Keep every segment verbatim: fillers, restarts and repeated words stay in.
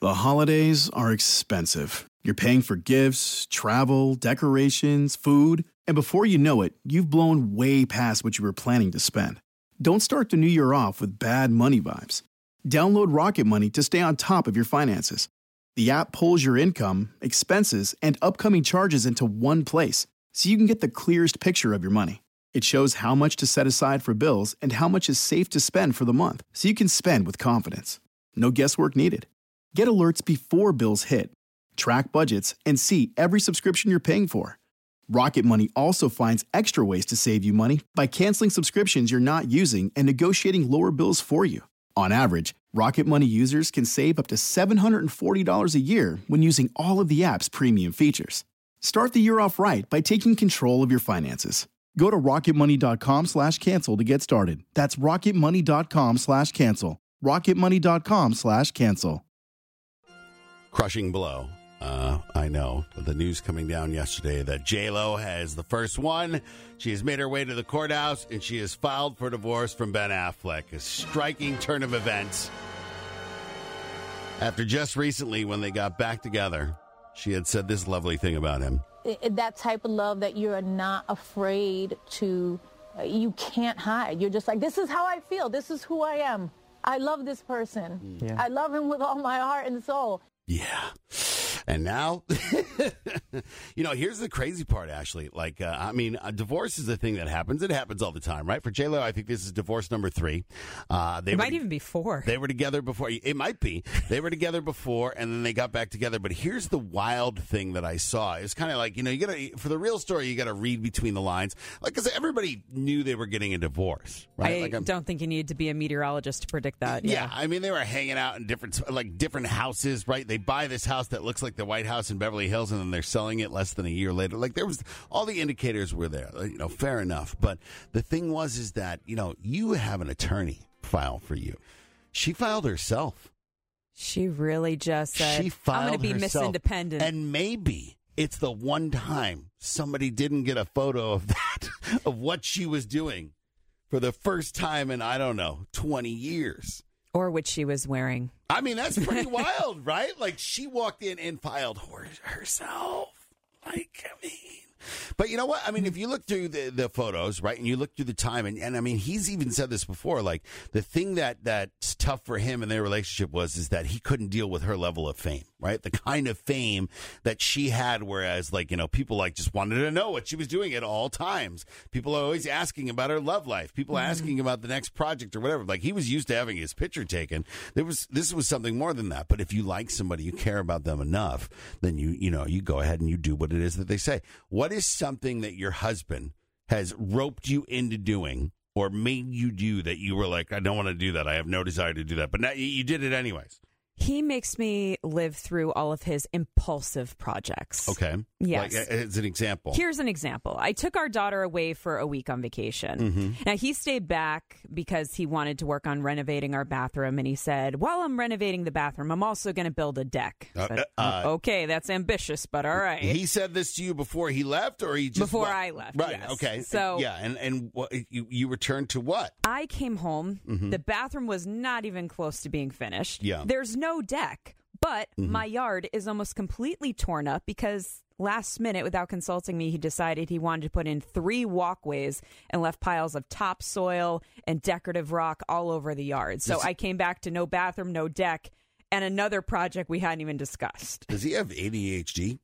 The holidays are expensive. You're paying for gifts, travel, decorations, food, and before you know it, you've blown way past what you were planning to spend. Don't start the new year off with bad money vibes. Download Rocket Money to stay on top of your finances. The app pulls your income, expenses, and upcoming charges into one place, so you can get the clearest picture of your money. It shows how much to set aside for bills and how much is safe to spend for the month, so you can spend with confidence. No guesswork needed. Get alerts before bills hit, track budgets, and see every subscription you're paying for. Rocket Money also finds extra ways to save you money by canceling subscriptions you're not using and negotiating lower bills for you. On average, Rocket Money users can save up to seven hundred forty dollars a year when using all of the app's premium features. Start the year off right by taking control of your finances. Go to rocketmoney.com slash cancel to get started. That's rocketmoney.com slash cancel. rocketmoney.com slash cancel. Crushing blow. Uh, I know. The news coming down yesterday that J-Lo has the first one. She has made her way to the courthouse, and she has filed for divorce from Ben Affleck. A striking turn of events. After just recently, when they got back together, she had said this lovely thing about him. It, that type of love that you're not afraid to, uh, you can't hide. You're just like, this is how I feel. This is who I am. I love this person. Yeah. I love him with all my heart and soul. Yeah. And now, you know, here's the crazy part, Ashley. Like, uh, I mean, a divorce is a thing that happens. It happens all the time, right? For J-Lo, I think this is divorce number three. Uh, they it were, might even be four. They were together before. It might be. They were together before, and then they got back together. But here's the wild thing that I saw. It's kind of like, you know, you got to, for the real story, you got to read between the lines. Like, because everybody knew they were getting a divorce, right? I like, don't think you need to be a meteorologist to predict that. Yeah. yeah. I mean, they were hanging out in different, like, different houses, right? They buy this house that looks like the White House in Beverly Hills, and then they're selling it less than a year later. Like, there was, all the indicators were there, you know, fair enough. But the thing was, is that, you know, you have an attorney file for you. She filed herself. She really just said, she filed I'm going to be herself. Miss Independent. And maybe it's the one time somebody didn't get a photo of that, of what she was doing for the first time in, I don't know, twenty years. Or what she was wearing. I mean, that's pretty wild, right? Like, she walked in and filed her, herself. Like, I mean. But you know what? I mean, if you look through the, the photos, right, and you look through the time, and, and I mean, he's even said this before, like, the thing that that's tough for him in their relationship was is that he couldn't deal with her level of fame, right? The kind of fame that she had, whereas, like, you know, people, like, just wanted to know what she was doing at all times. People are always asking about her love life. People mm-hmm. asking about the next project or whatever. Like, he was used to having his picture taken. There was This was something more than that. But if you like somebody, you care about them enough, then you, you know, you go ahead and you do what it is that they say. What is something that your husband has roped you into doing or made you do that you were like, I don't want to do that. I have no desire to do that. But now you did it anyways. He makes me live through all of his impulsive projects. Okay. Yes. Like, as an example. Here's an example. I took our daughter away for a week on vacation. Mm-hmm. Now, he stayed back because he wanted to work on renovating our bathroom. And he said, while I'm renovating the bathroom, I'm also going to build a deck. I said, uh, uh, okay, that's ambitious, but all right. He said this to you before he left, or he just Before left? I left, Right, yes. okay. So, yeah, and, and what, you, you returned to what? I came home. Mm-hmm. The bathroom was not even close to being finished. Yeah. There's no deck, but mm-hmm. my yard is almost completely torn up because last minute, without consulting me, he decided he wanted to put in three walkways and left piles of topsoil and decorative rock all over the yard. So I came back to no bathroom, no deck, and another project we hadn't even discussed. Does he have A D H D?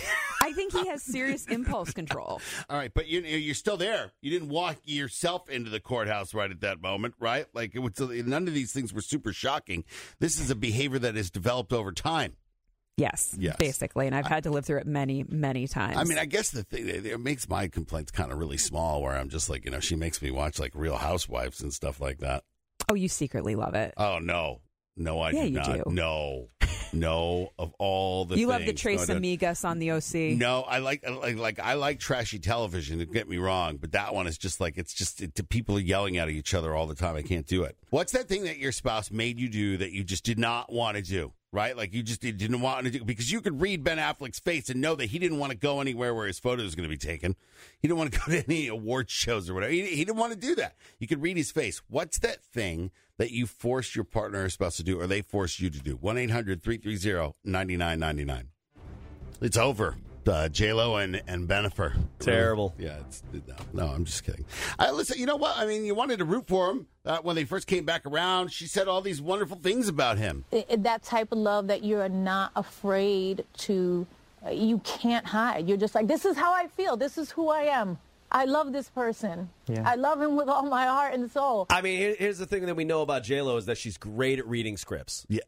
I think he has serious impulse control. All right, but you, you're still there. You didn't walk yourself into the courthouse right at that moment, right? Like, it was, none of these things were super shocking. This is a behavior that has developed over time. Yes, yes, basically, and I've had to live through it many, many times. I mean, I guess the thing, it makes my complaints kind of really small, where I'm just like, you know, she makes me watch, like, Real Housewives and stuff like that. Oh, you secretly love it. Oh, no. No, I yeah, do you not. Do. No. No, of all the you things. love the Trace no, Amigas on the O C. No, I like, like like I like trashy television. Don't get me wrong, but that one is just like, it's just it, people are yelling at each other all the time. I can't do it. What's that thing that your spouse made you do that you just did not want to do? right? Like you just didn't want to do, because you could read Ben Affleck's face and know that he didn't want to go anywhere where his photo was going to be taken. He didn't want to go to any award shows or whatever. He, he didn't want to do that. You could read his face. What's that thing that you forced your partner or spouse to do, or they forced you to do? one eight hundred three three zero nine nine nine nine. It's over. Uh, J-Lo and, and Bennifer. Terrible. Yeah, it's, no, no, I'm just kidding. Uh, listen, you know what? I mean, you wanted to root for him uh, when they first came back around. She said all these wonderful things about him. It, that type of love that you're not afraid to, uh, you can't hide. You're just like, this is how I feel. This is who I am. I love this person. Yeah. I love him with all my heart and soul. I mean, here, here's the thing that we know about J-Lo is that she's great at reading scripts. Yeah.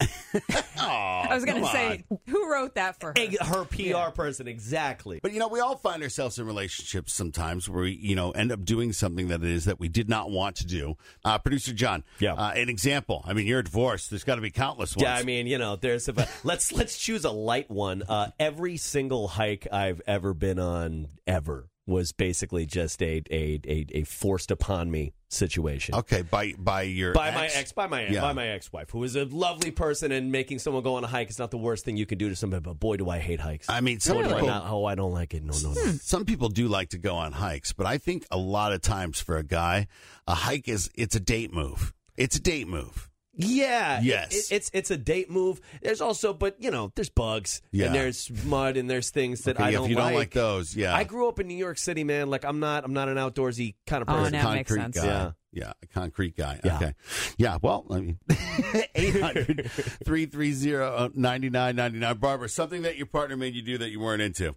I was going to say, who wrote that for her? Her P R yeah. person, exactly. But, you know, we all find ourselves in relationships sometimes where we, you know, end up doing something that it is that we did not want to do. Uh, Producer John, yeah. uh, an example. I mean, you're divorced. There's got to be countless ones. Yeah, I mean, you know, there's a, let's let's choose a light one. Uh, every single hike I've ever been on, ever, was basically just a a, a, a forced upon me situation. Okay, by by your by ex? my ex by my yeah. by my ex-wife, who is a lovely person, and making someone go on a hike is not the worst thing you can do to somebody. But boy, do I hate hikes. I mean, some really? people, not, oh, I don't like it. No, no, no. Some people do like to go on hikes, but I think a lot of times for a guy, a hike is it's a date move. It's a date move. Yeah, yes, it, it, it's it's a date move. There's also, but you know, there's bugs, yeah. and there's mud, and there's things that okay, I yeah, don't if you like. don't like those, yeah. I grew up in New York City, man. Like I'm not, I'm not an outdoorsy kind of person. Oh, now makes sense. Guy. Yeah, yeah, a concrete guy. Yeah. Okay, yeah. Well, I mean, eight hundred three three zero nine nine nine nine. Barbara, something that your partner made you do that you weren't into.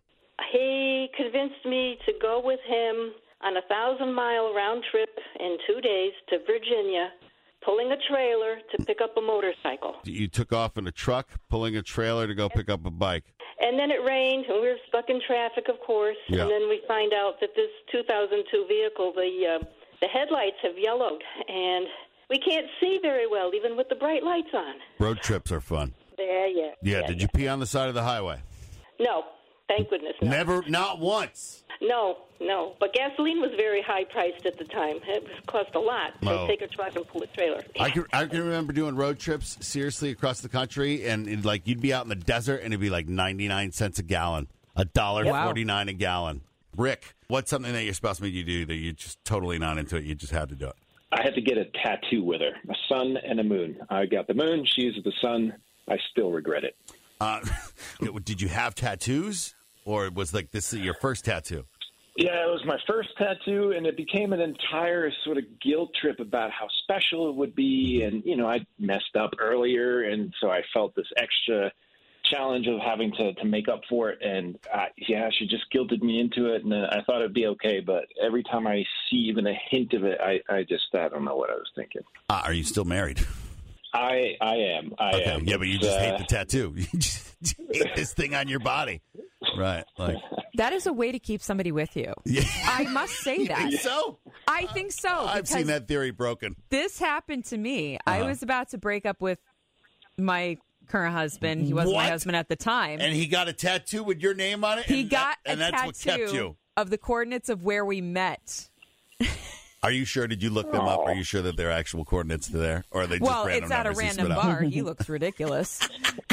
He convinced me to go with him on a thousand mile round trip in two days to Virginia, pulling a trailer to pick up a motorcycle. You took off in a truck, pulling a trailer to go pick up a bike. And then it rained, and we were stuck in traffic, of course. Yeah. And then we find out that this two thousand two vehicle, the uh, the headlights have yellowed, and we can't see very well, even with the bright lights on. Road trips are fun. Yeah, yeah. Yeah, yeah did yeah. you pee on the side of the highway? No, thank goodness no. Never, not once. No, no. But gasoline was very high priced at the time. It was, cost a lot to Oh. take a truck and pull a trailer. I can I can remember doing road trips seriously across the country, and it, like you'd be out in the desert, and it'd be like ninety nine cents a gallon, a dollar forty nine a gallon. Rick, what's something that your spouse made you do that you're just totally not into it? You just had to do it. I had to get a tattoo with her, a sun and a moon. I got the moon, she used the sun. I still regret it. Uh, did you have tattoos, or was like this your first tattoo? Yeah, it was my first tattoo, and it became an entire sort of guilt trip about how special it would be. And, you know, I messed up earlier, and so I felt this extra challenge of having to, to make up for it. And, uh, yeah, she just guilted me into it, and I thought it'd be okay. But every time I see even a hint of it, I, I just, I don't know what I was thinking. Uh, are you still married? I I am. I okay. am. Yeah, but you It's, just uh, hate the tattoo. You just hate this thing on your body. Right. Like That is a way to keep somebody with you. Yeah. I must say You that. think so? I think so. I've seen because that theory broken. This happened to me. Uh-huh. I was about to break up with my current husband. He wasn't What? my husband at the time. And he got a tattoo with your name on it? he and got that, and a that's what kept tattoo you. of the coordinates of where we met. Are you sure? Did you look them up? Are you sure that they're actual coordinates there? Or are they just Well, random it's at a numbers he random spit out? bar. He looks ridiculous.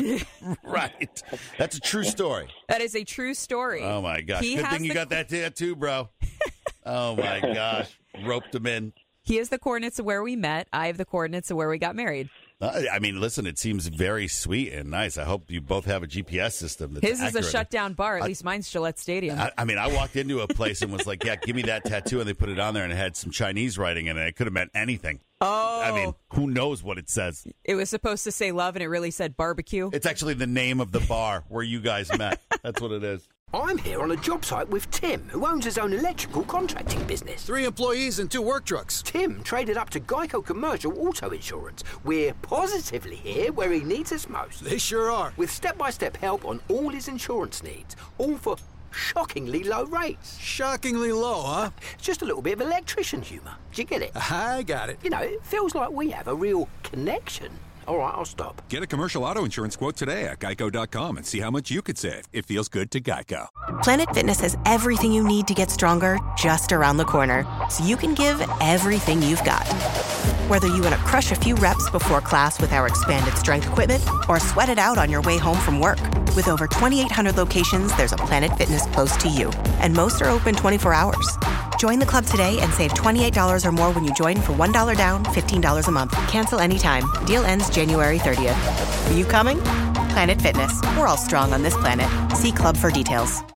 Right. That's a true story. That is a true story. Oh, my gosh. He Good has thing you the- got that tattoo, bro. Oh, my gosh. Roped him in. He has the coordinates of where we met. I have the coordinates of where we got married. Uh, I mean, listen, it seems very sweet and nice. I hope you both have a G P S system that's His accurate. is a shut-down bar. At I- least mine's Gillette Stadium. I, I mean, I walked into a place and was like, yeah, give me that tattoo. And they put it on there and it had some Chinese writing in it. It could have meant anything. oh. I mean, who knows what it says? It was supposed to say love, and it really said barbecue. It's actually the name of the bar where you guys met. That's what it is. I'm here on a job site with Tim, who owns his own electrical contracting business. Three employees and two work trucks. Tim traded up to Geico Commercial Auto Insurance. We're positively here where he needs us most. They sure are. With step-by-step help on all his insurance needs, all for shockingly low rates. Shockingly low, huh? It's just a little bit of electrician humour. Do you get it? I got it. You know, it feels like we have a real connection. All right, I'll stop. Get a commercial auto insurance quote today at geico dot com and see how much you could save. It feels good to Geico. Planet Fitness has everything you need to get stronger just around the corner, so you can give everything you've got. Whether you want to crush a few reps before class with our expanded strength equipment or sweat it out on your way home from work, with over twenty-eight hundred locations, there's a Planet Fitness close to you. And most are open twenty-four hours. Join the club today and save twenty-eight dollars or more when you join for one dollar down, fifteen dollars a month. Cancel anytime. Deal ends January thirtieth. Are you coming? Planet Fitness. We're all strong on this planet. See club for details.